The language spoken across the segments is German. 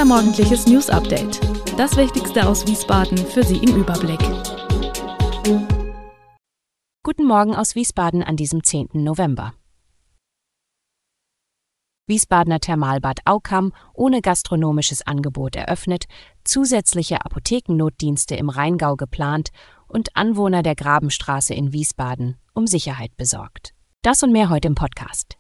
Unser morgendliches News-Update. Das Wichtigste aus Wiesbaden für Sie im Überblick. Guten Morgen aus Wiesbaden an diesem 10. November. Wiesbadener Thermalbad Aukamm ohne gastronomisches Angebot eröffnet, zusätzliche Apothekennotdienste im Rheingau geplant und Anwohner der Grabenstraße in Wiesbaden um Sicherheit besorgt. Das und mehr heute im Podcast.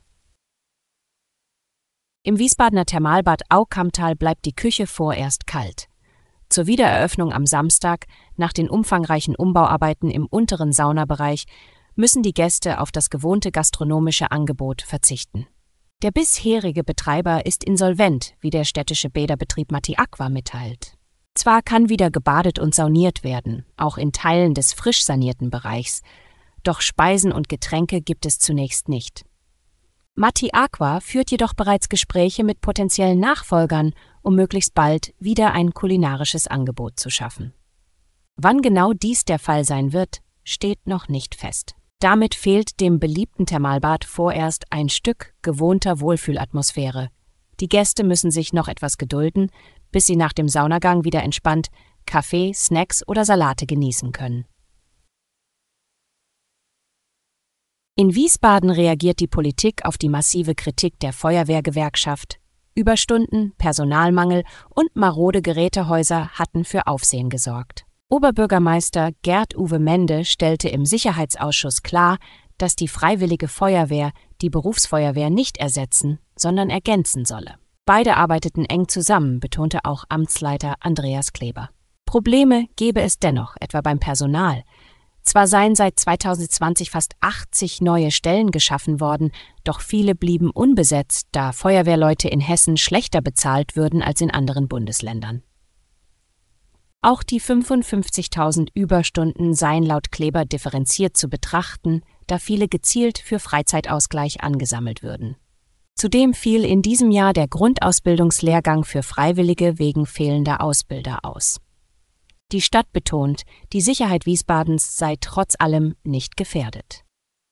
Im Wiesbadener Thermalbad Aukammtal bleibt die Küche vorerst kalt. Zur Wiedereröffnung am Samstag, nach den umfangreichen Umbauarbeiten im unteren Saunabereich, müssen die Gäste auf das gewohnte gastronomische Angebot verzichten. Der bisherige Betreiber ist insolvent, wie der städtische Bäderbetrieb Matti Aqua mitteilt. Zwar kann wieder gebadet und sauniert werden, auch in Teilen des frisch sanierten Bereichs, doch Speisen und Getränke gibt es zunächst nicht. Matti Aqua führt jedoch bereits Gespräche mit potenziellen Nachfolgern, um möglichst bald wieder ein kulinarisches Angebot zu schaffen. Wann genau dies der Fall sein wird, steht noch nicht fest. Damit fehlt dem beliebten Thermalbad vorerst ein Stück gewohnter Wohlfühlatmosphäre. Die Gäste müssen sich noch etwas gedulden, bis sie nach dem Saunagang wieder entspannt Kaffee, Snacks oder Salate genießen können. In Wiesbaden reagiert die Politik auf die massive Kritik der Feuerwehrgewerkschaft. Überstunden, Personalmangel und marode Gerätehäuser hatten für Aufsehen gesorgt. Oberbürgermeister Gerd-Uwe Mende stellte im Sicherheitsausschuss klar, dass die Freiwillige Feuerwehr die Berufsfeuerwehr nicht ersetzen, sondern ergänzen solle. Beide arbeiteten eng zusammen, betonte auch Amtsleiter Andreas Kleber. Probleme gebe es dennoch, etwa beim Personal. Zwar seien seit 2020 fast 80 neue Stellen geschaffen worden, doch viele blieben unbesetzt, da Feuerwehrleute in Hessen schlechter bezahlt würden als in anderen Bundesländern. Auch die 55.000 Überstunden seien laut Kleber differenziert zu betrachten, da viele gezielt für Freizeitausgleich angesammelt würden. Zudem fiel in diesem Jahr der Grundausbildungslehrgang für Freiwillige wegen fehlender Ausbilder aus. Die Stadt betont, die Sicherheit Wiesbadens sei trotz allem nicht gefährdet.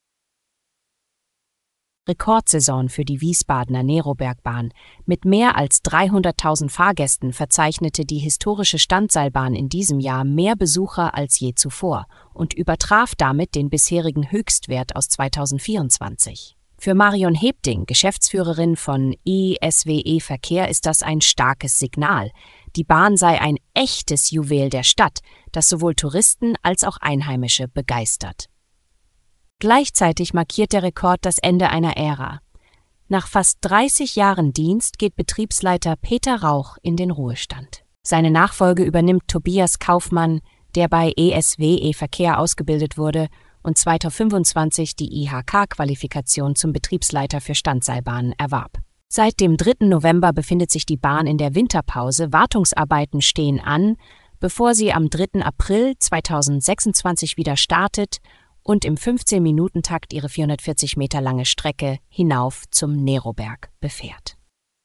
Rekordsaison für die Wiesbadener Nerobergbahn. Mit mehr als 300.000 Fahrgästen verzeichnete die historische Standseilbahn in diesem Jahr mehr Besucher als je zuvor und übertraf damit den bisherigen Höchstwert aus 2024. Für Marion Hebding, Geschäftsführerin von ISWE Verkehr, ist das ein starkes Signal. Die Bahn sei ein echtes Juwel der Stadt, das sowohl Touristen als auch Einheimische begeistert. Gleichzeitig markiert der Rekord das Ende einer Ära. Nach fast 30 Jahren Dienst geht Betriebsleiter Peter Rauch in den Ruhestand. Seine Nachfolge übernimmt Tobias Kaufmann, der bei ESWE Verkehr ausgebildet wurde und 2025 die IHK-Qualifikation zum Betriebsleiter für Standseilbahnen erwarb. Seit dem 3. November befindet sich die Bahn in der Winterpause. Wartungsarbeiten stehen an, bevor sie am 3. April 2026 wieder startet und im 15-Minuten-Takt ihre 440 Meter lange Strecke hinauf zum Neroberg befährt.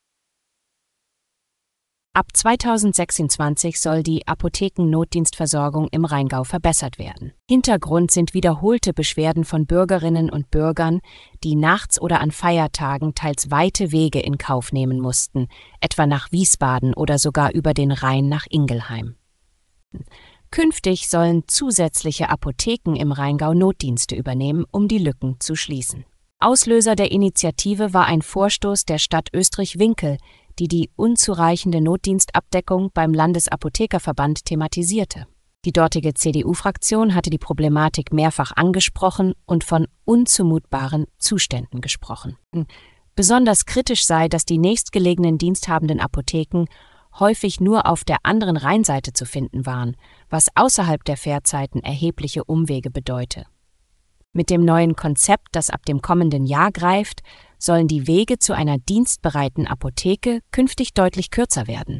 Ab 2026 soll die Apothekennotdienstversorgung im Rheingau verbessert werden. Hintergrund sind wiederholte Beschwerden von Bürgerinnen und Bürgern, die nachts oder an Feiertagen teils weite Wege in Kauf nehmen mussten, etwa nach Wiesbaden oder sogar über den Rhein nach Ingelheim. Künftig sollen zusätzliche Apotheken im Rheingau Notdienste übernehmen, um die Lücken zu schließen. Auslöser der Initiative war ein Vorstoß der Stadt Österreich-Winkel, die unzureichende Notdienstabdeckung beim Landesapothekerverband thematisierte. Die dortige CDU-Fraktion hatte die Problematik mehrfach angesprochen und von unzumutbaren Zuständen gesprochen. Besonders kritisch sei, dass die nächstgelegenen diensthabenden Apotheken häufig nur auf der anderen Rheinseite zu finden waren, was außerhalb der Fährzeiten erhebliche Umwege bedeute. Mit dem neuen Konzept, das ab dem kommenden Jahr greift, sollen die Wege zu einer dienstbereiten Apotheke künftig deutlich kürzer werden.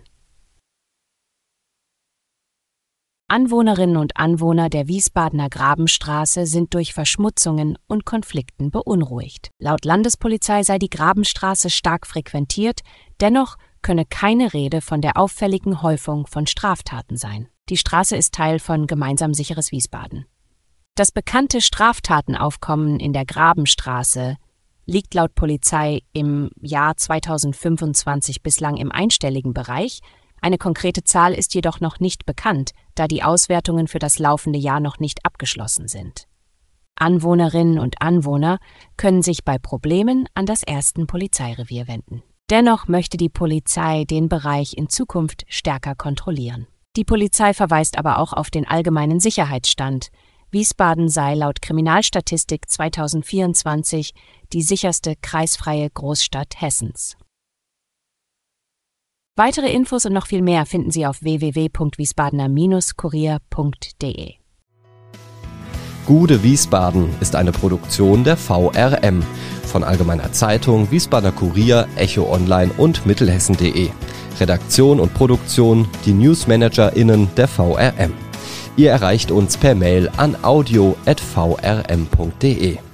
Anwohnerinnen und Anwohner der Wiesbadener Grabenstraße sind durch Verschmutzungen und Konflikten beunruhigt. Laut Landespolizei sei die Grabenstraße stark frequentiert, dennoch könne keine Rede von der auffälligen Häufung von Straftaten sein. Die Straße ist Teil von Gemeinsam sicheres Wiesbaden. Das bekannte Straftatenaufkommen in der Grabenstraße liegt laut Polizei im Jahr 2025 bislang im einstelligen Bereich. Eine konkrete Zahl ist jedoch noch nicht bekannt, da die Auswertungen für das laufende Jahr noch nicht abgeschlossen sind. Anwohnerinnen und Anwohner können sich bei Problemen an das 1. Polizeirevier wenden. Dennoch möchte die Polizei den Bereich in Zukunft stärker kontrollieren. Die Polizei verweist aber auch auf den allgemeinen Sicherheitsstand. Wiesbaden sei laut Kriminalstatistik 2024 die sicherste kreisfreie Großstadt Hessens. Weitere Infos und noch viel mehr finden Sie auf www.wiesbadener-kurier.de. Gude Wiesbaden ist eine Produktion der VRM von Allgemeiner Zeitung, Wiesbadener Kurier, Echo Online und Mittelhessen.de. Redaktion und Produktion die NewsmanagerInnen der VRM. Ihr erreicht uns per Mail an audio@vrm.de.